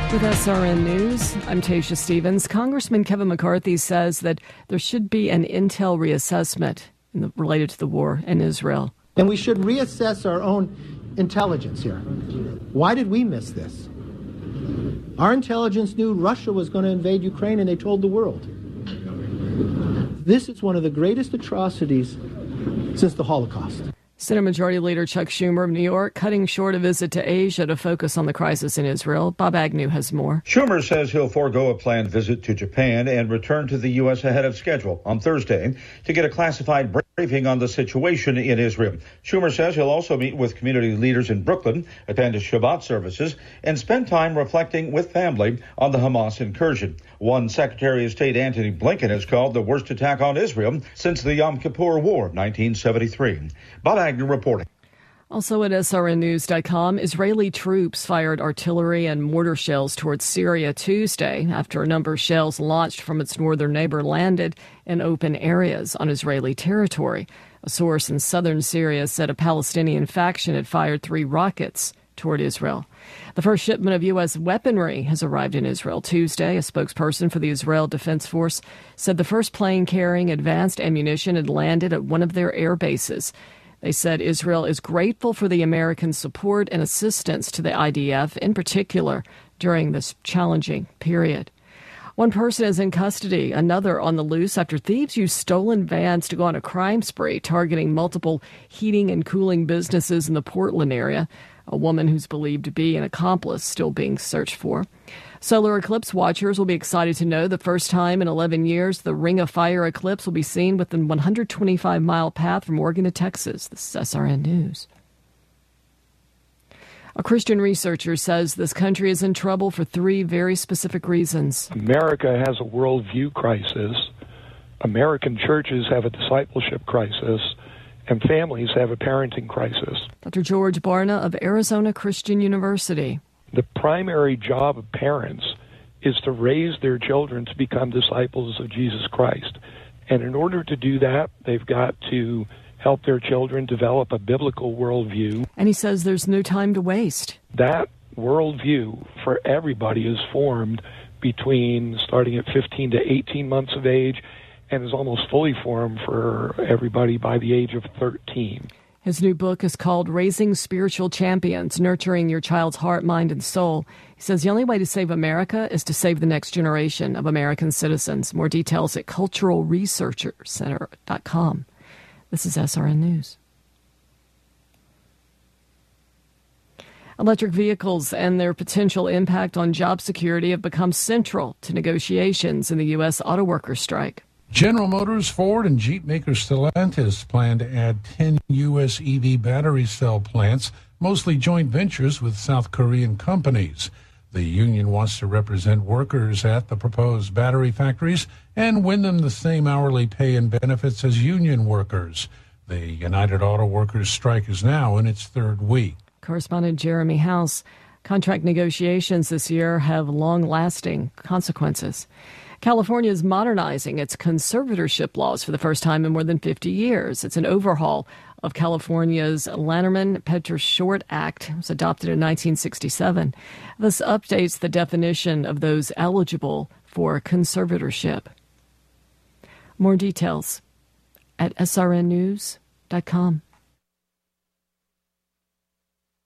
With SRN News, I'm Tasha Stevens. Congressman Kevin McCarthy says that there should be an intel reassessment related to the war in Israel. And we should reassess our own intelligence here. Why did we miss this? Our intelligence knew Russia was going to invade Ukraine, and they told the world. This is one of the greatest atrocities since the Holocaust. Senate Majority Leader Chuck Schumer of New York cutting short a visit to Asia to focus on the crisis in Israel. Bob Agnew has more. Schumer says he'll forego a planned visit to Japan and return to the U.S. ahead of schedule on Thursday to get a classified briefing on the situation in Israel. Schumer says he'll also meet with community leaders in Brooklyn, attend Shabbat services, and spend time reflecting with family on the Hamas incursion. One Secretary of State Antony Blinken has called the worst attack on Israel since the Yom Kippur War of 1973. Bob Agnew reporting. Also at srnnews.com, Israeli troops fired artillery and mortar shells towards Syria Tuesday after a number of shells launched from its northern neighbor landed in open areas on Israeli territory. A source in southern Syria said a Palestinian faction had fired 3 rockets toward Israel. The first shipment of U.S. weaponry has arrived in Israel Tuesday. A spokesperson for the Israel Defense Force said the first plane carrying advanced ammunition had landed at one of their air bases. They said Israel is grateful for the American support and assistance to the IDF, in particular, during this challenging period. One person is in custody, another on the loose after thieves used stolen vans to go on a crime spree, targeting multiple heating and cooling businesses in the Portland area. A woman who's believed to be an accomplice still being searched for. Solar eclipse watchers will be excited to know the first time in 11 years the Ring of Fire eclipse will be seen within 125-mile path from Oregon to Texas. This is SRN News. A Christian researcher says this country is in trouble for 3 very specific reasons. America has a worldview crisis. American churches have a discipleship crisis. And families have a parenting crisis. Dr. George Barna of Arizona Christian University. The primary job of parents is to raise their children to become disciples of Jesus Christ. And in order to do that, they've got to help their children develop a biblical worldview. And he says there's no time to waste. That worldview for everybody is formed between starting at 15 to 18 months of age and is almost fully formed for everybody by the age of 13. His new book is called Raising Spiritual Champions, Nurturing Your Child's Heart, Mind, and Soul. He says the only way to save America is to save the next generation of American citizens. More details at culturalresearchcenter.com. This is SRN News. Electric vehicles and their potential impact on job security have become central to negotiations in the U.S. auto workers' strike. General Motors, Ford, and Jeep maker Stellantis plan to add 10 U.S. EV battery cell plants, mostly joint ventures with South Korean companies. The union wants to represent workers at the proposed battery factories and win them the same hourly pay and benefits as union workers. The United Auto Workers strike is now in its 3rd week. Correspondent Jeremy House. Contract negotiations this year have long-lasting consequences. California is modernizing its conservatorship laws for the first time in more than 50 years. It's an overhaul of California's Lanterman-Petter-Short Act. It was adopted in 1967. This updates the definition of those eligible for conservatorship. More details at srnnews.com.